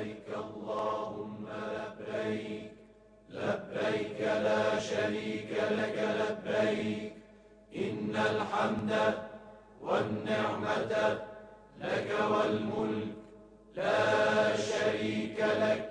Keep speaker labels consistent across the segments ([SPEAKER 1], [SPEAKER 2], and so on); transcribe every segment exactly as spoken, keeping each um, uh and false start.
[SPEAKER 1] لبيك اللهم لبيك لبيك لا شريك لك لبيك إن الحمد والنعمة لك والملك لا شريك لك.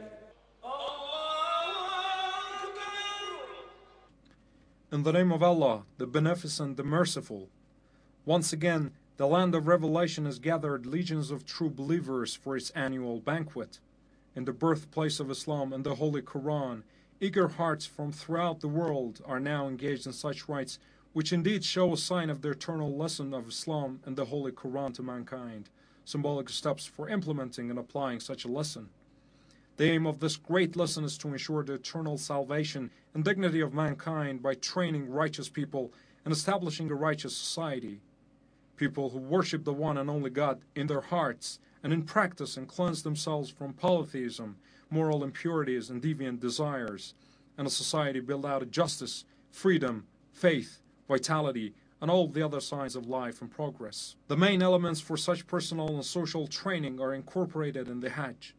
[SPEAKER 2] In the name of Allah, the Beneficent, the Merciful. Once again, the land of revelation has gathered legions of true believers for its annual banquet. In the birthplace of Islam and the Holy Quran, eager hearts from throughout the world are now engaged in such rites, which indeed show a sign of the eternal lesson of Islam and the Holy Quran to mankind, symbolic steps for implementing and applying such a lesson. The aim of this great lesson is to ensure the eternal salvation and dignity of mankind by training righteous people and establishing a righteous society. People who worship the one and only God in their hearts and in practice and cleanse themselves from polytheism, moral impurities, and deviant desires, and a society built out of justice, freedom, faith, vitality, and all the other signs of life and progress. The main elements for such personal and social training are incorporated in the Hajj.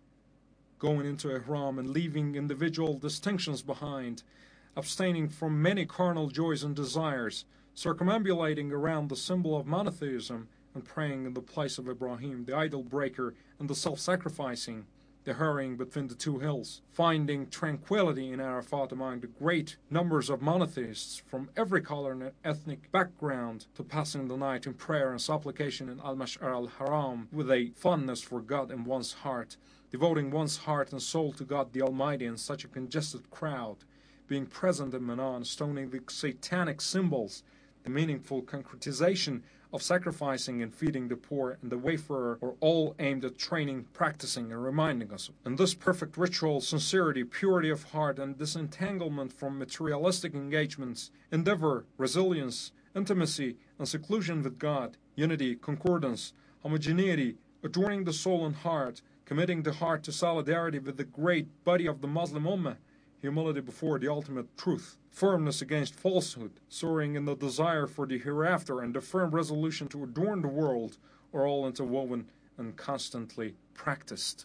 [SPEAKER 2] Going into Ihram and leaving individual distinctions behind, abstaining from many carnal joys and desires, circumambulating around the symbol of monotheism, and praying in the place of Ibrahim, the idol breaker, and the self-sacrificing, the hurrying between the two hills, finding tranquility in Arafat among the great numbers of monotheists from every color and ethnic background, to passing the night in prayer and supplication in Al-Mash'ar al-Haram with a fondness for God in one's heart, devoting one's heart and soul to God the Almighty in such a congested crowd, being present in Mina, stoning the satanic symbols, the meaningful concretization of sacrificing and feeding the poor and the wayfarer are all aimed at training, practicing, and reminding us. In this perfect ritual, sincerity, purity of heart, and disentanglement from materialistic engagements, endeavor, resilience, intimacy, and seclusion with God, unity, concordance, homogeneity, adorning the soul and heart, committing the heart to solidarity with the great body of the Muslim Ummah, humility before the ultimate truth, firmness against falsehood, soaring in the desire for the hereafter, and the firm resolution to adorn the world are all interwoven and constantly practiced.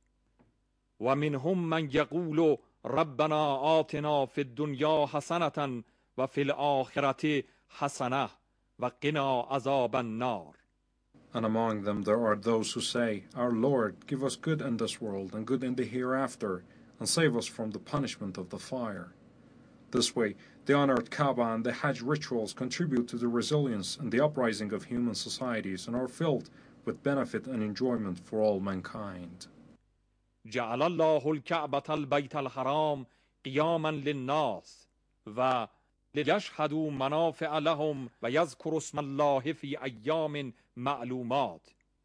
[SPEAKER 3] ومنهم من يقول ربنا آتنا في الدنيا حسنة وفي الآخرة حسنة وقنا عذاب النار.
[SPEAKER 2] And among them there are those who say, Our Lord, give us good in this world and good in the hereafter, and save us from the punishment of the fire. This way, the honored Kaaba and the Hajj rituals contribute to the resilience and the uprising of human societies and are filled with benefit and enjoyment for all mankind.
[SPEAKER 3] جعل الله الكعبة البيت الحرام قياما للناس و ليشهدوا منافع لهم ويذكروا اسم الله في أيام معلومات.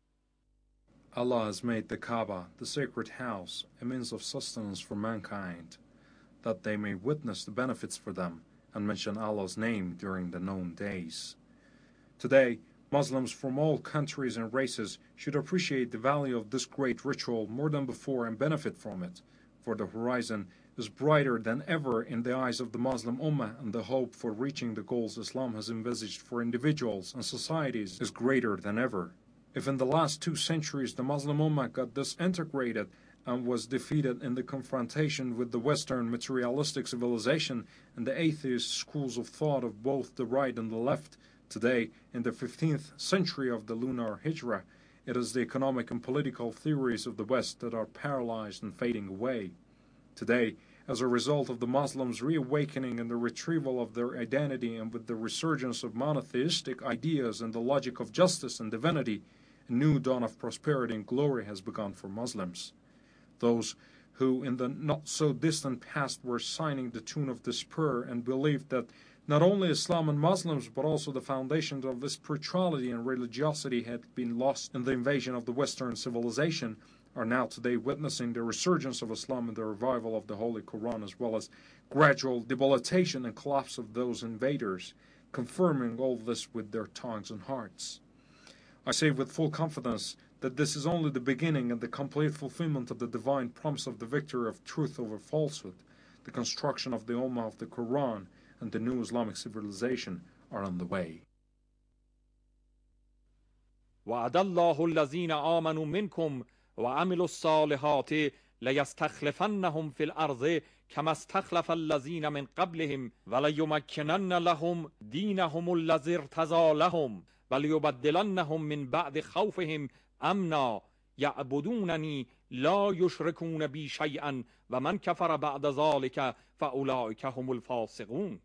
[SPEAKER 2] Allah has made the Kaaba, the sacred house, a means of sustenance for mankind, that they may witness the benefits for them and mention Allah's name during the known days. Today, Muslims from all countries and races should appreciate the value of this great ritual more than before and benefit from it, for the horizon is brighter than ever in the eyes of the Muslim Ummah, and the hope for reaching the goals Islam has envisaged for individuals and societies is greater than ever. If in the last two centuries the Muslim Ummah got disintegrated and was defeated in the confrontation with the Western materialistic civilization and the atheist schools of thought of both the right and the left, today, in the fifteenth century of the lunar hijrah, it is the economic and political theories of the West that are paralyzed and fading away. Today, as a result of the Muslims' reawakening and the retrieval of their identity, and with the resurgence of monotheistic ideas and the logic of justice and divinity, a new dawn of prosperity and glory has begun for Muslims. Those who in the not-so-distant past were signing the tune of despair and believed that not only Islam and Muslims but also the foundations of spirituality and religiosity had been lost in the invasion of the Western civilization, are now today witnessing the resurgence of Islam and the revival of the Holy Quran, as well as gradual debilitation and collapse of those invaders, confirming all this with their tongues and hearts. I say with full confidence that this is only the beginning and the complete fulfillment of the divine promise of the victory of truth over falsehood. The construction of the Ummah of the Quran and the new Islamic civilization are on the way.
[SPEAKER 3] وعد الله الذين آمنوا منكم وعملوا الصالحات ليستخلفنهم في الأرض كما استخلف الذين من قبلهم وليمكنن لهم دينهم الذي ارتضى لهم وليبدلنهم من بعد خوفهم امنا يعبدونني لا يشركون بي شيئا ومن كفر بعد ذلك فاولئك هم الفاسقون.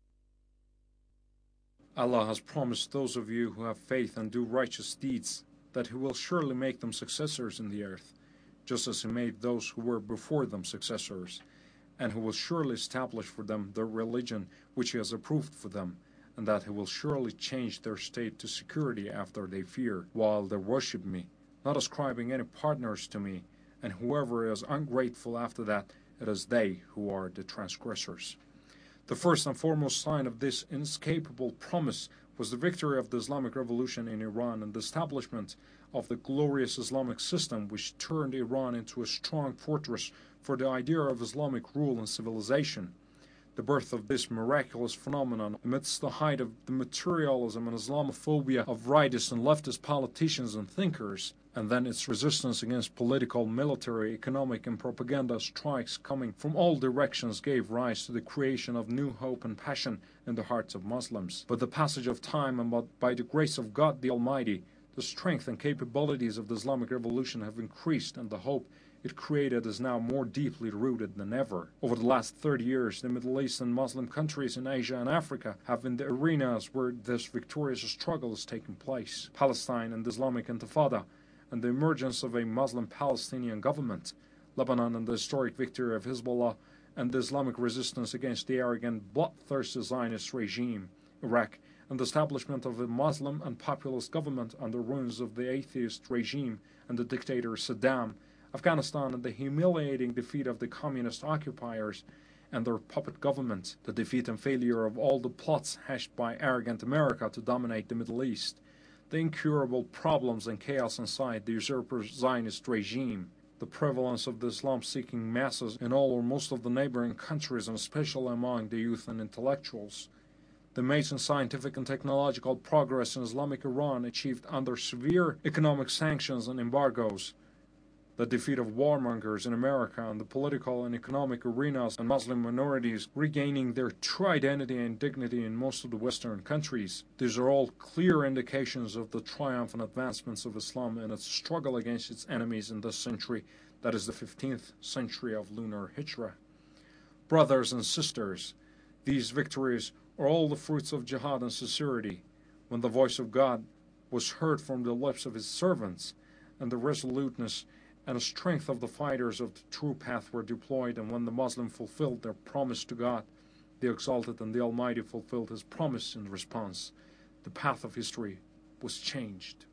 [SPEAKER 2] Allah has promised those of you who have faith and do righteous deeds that He will surely make them successors in the earth, just as He made those who were before them successors, and He will surely establish for them the religion which He has approved for them, and that He will surely change their state to security after they fear, while they worship me, not ascribing any partners to me, and whoever is ungrateful after that, it is they who are the transgressors. The first and foremost sign of this inescapable promise was the victory of the Islamic Revolution in Iran and the establishment of the glorious Islamic system which turned Iran into a strong fortress for the idea of Islamic rule and civilization. The birth of this miraculous phenomenon amidst the height of the materialism and Islamophobia of rightist and leftist politicians and thinkers, and then its resistance against political, military, economic, and propaganda strikes coming from all directions gave rise to the creation of new hope and passion in the hearts of Muslims. But the passage of time and by the grace of God the Almighty, the strength and capabilities of the Islamic Revolution have increased, and the hope it created is now more deeply rooted than ever. Over the last thirty years, the Middle East and Muslim countries in Asia and Africa have been the arenas where this victorious struggle has taken place. Palestine and the Islamic Intifada, and the emergence of a Muslim Palestinian government, Lebanon and the historic victory of Hezbollah, and the Islamic resistance against the arrogant, bloodthirsty Zionist regime, Iraq, and the establishment of a Muslim and populist government on the ruins of the atheist regime and the dictator Saddam, Afghanistan and the humiliating defeat of the communist occupiers and their puppet government, the defeat and failure of all the plots hatched by arrogant America to dominate the Middle East, the incurable problems and chaos inside the usurper Zionist regime, the prevalence of the Islam-seeking masses in all or most of the neighboring countries and especially among the youth and intellectuals, the amazing scientific and technological progress in Islamic Iran achieved under severe economic sanctions and embargoes, the defeat of warmongers in America and the political and economic arenas and Muslim minorities regaining their true identity and dignity in most of the Western countries. These are all clear indications of the triumph and advancements of Islam and its struggle against its enemies in this century, that is the fifteenth century of lunar Hijrah. Brothers and sisters, these victories are all the fruits of jihad and sincerity, when the voice of God was heard from the lips of His servants, and the resoluteness and the strength of the fighters of the true path were deployed, and when the Muslim fulfilled their promise to God, the Exalted and the Almighty fulfilled His promise in response. The path of history was changed.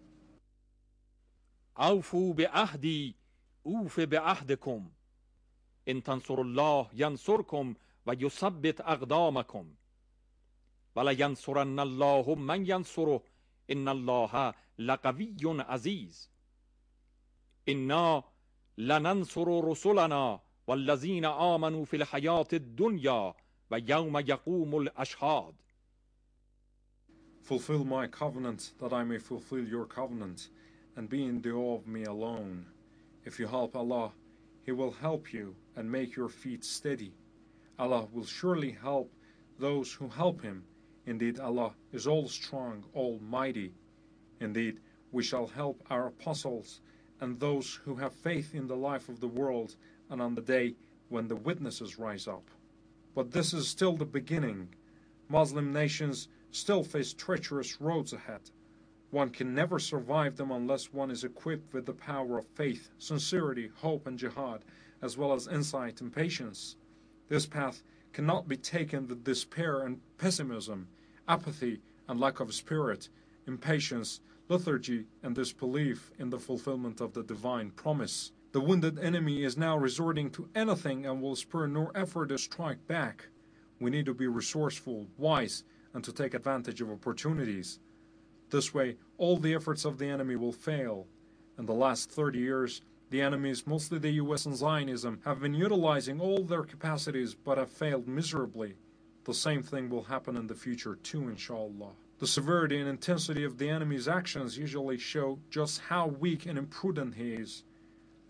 [SPEAKER 3] أوفوا بعهدي أوف بعهدكم إن تنصروا الله ينصركم ويثبت أقدامكم ولينصرن الله من ينصره إن الله لقوي عزيز إنا لننصر رسلنا والذين آمنوا في الحياة الدنيا ويوم يقوم الأشهاد.
[SPEAKER 2] Fulfill my covenant, that I may fulfill your covenant, and be in the awe of me alone. If you help Allah, He will help you and make your feet steady. Allah will surely help those who help Him. Indeed, Allah is all strong, almighty. Indeed, we shall help our apostles and those who have faith in the life of the world and on the day when the witnesses rise up. But this is still the beginning. Muslim nations still face treacherous roads ahead. One can never survive them unless one is equipped with the power of faith, sincerity, hope, and jihad, as well as insight and patience. This path cannot be taken with despair and pessimism, apathy and lack of spirit, impatience, lethargy, and disbelief in the fulfillment of the divine promise. The wounded enemy is now resorting to anything and will spare no effort to strike back. We need to be resourceful, wise, and to take advantage of opportunities. This way, all the efforts of the enemy will fail. In the last thirty years, the enemies, mostly the U S and Zionism, have been utilizing all their capacities but have failed miserably. The same thing will happen in the future too, inshallah. The severity and intensity of the enemy's actions usually show just how weak and imprudent he is.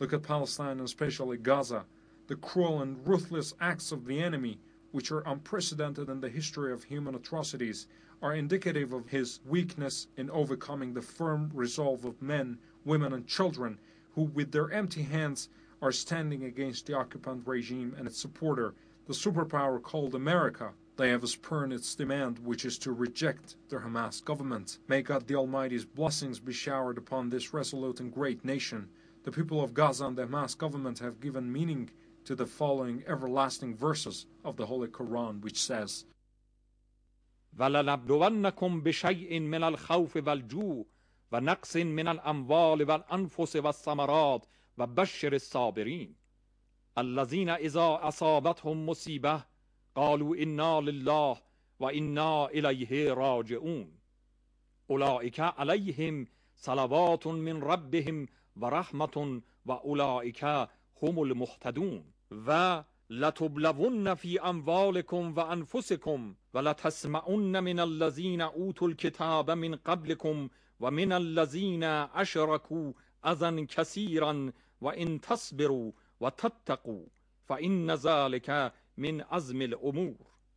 [SPEAKER 2] Look at Palestine and especially Gaza. The cruel and ruthless acts of the enemy, which are unprecedented in the history of human atrocities, are indicative of his weakness in overcoming the firm resolve of men, women, and children who, with their empty hands, are standing against the occupant regime and its supporter, the superpower called America. They have spurned its demand, which is to reject the Hamas government. May God the Almighty's blessings be showered upon this resolute and great nation. The people of Gaza and the Hamas government have given meaning to the following everlasting verses of the Holy Quran, which says,
[SPEAKER 3] وَلَنَبْلُوَنَّكُمْ بِشَيْءٍ مِّنَ الْخَوْفِ وَالْجُوعِ وَنَقْصٍ مِّنَ الْأَمْوَالِ وَالْأَنفُسِ وَالثَّمَرَاتِ وَبَشِّرِ الصَّابِرِينَ الَّذِينَ إِذَا أَصَابَتْهُم مُّصِيبَةٌ قالوا إنا لله وإنا إليه راجعون أولئك عليهم صلوات من ربهم ورحمة وأولئك هم المهتدون و لتبلون في أموالكم وأنفسكم ولتسمعن من الذين أوتوا الكتاب من قبلكم ومن الذين أشركوا أذى كثيرا وإن تصبروا وتتقوا فإن ذلك من عزم الأمور.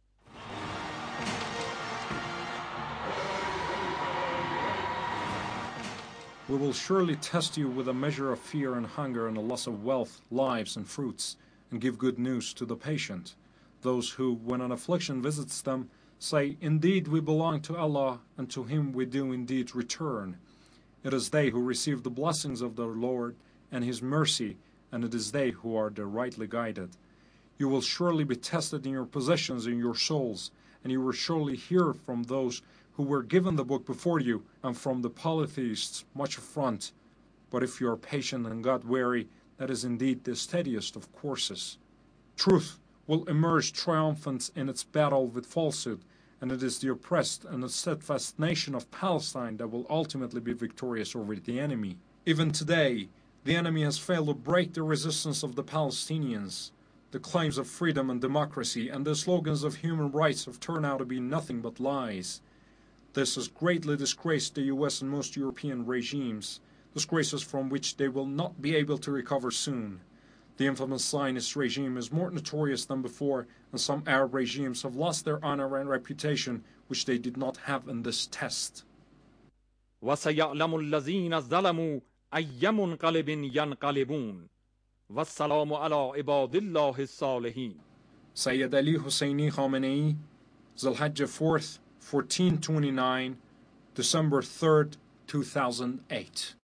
[SPEAKER 2] We will surely test you with a measure of fear and hunger and a loss of wealth, lives, and fruits, and give good news to the patient. Those who, when an affliction visits them, say, Indeed we belong to Allah, and to Him we do indeed return. It is they who receive the blessings of their Lord and His mercy, and it is they who are the rightly guided. You will surely be tested in your possessions and your souls, and you will surely hear from those who were given the book before you, and from the polytheists much affront. But if you are patient and God-wary, that is indeed the steadiest of courses. Truth will emerge triumphant in its battle with falsehood, and it is the oppressed and the steadfast nation of Palestine that will ultimately be victorious over the enemy. Even today, the enemy has failed to break the resistance of the Palestinians. The claims of freedom and democracy and the slogans of human rights have turned out to be nothing but lies. This has greatly disgraced the U S and most European regimes, disgraces from which they will not be able to recover soon. The infamous Zionist regime is more notorious than before, and some Arab regimes have lost their honor and reputation, which they did not have in this test.
[SPEAKER 3] وَسَيَعْلَمُ الَّذِينَ ظَلَمُوا أَيَّ مُنْقَلِبٍ يَنْقَلِبُونَ وَالسَّلَامُ عَلَى عِبَادِ اللَّهِ الصَّالِحِينَ.
[SPEAKER 2] Sayyid Ali Husseini Khamenei, Zulhijjah fourth, fourteen twenty-nine, December third, two thousand eight.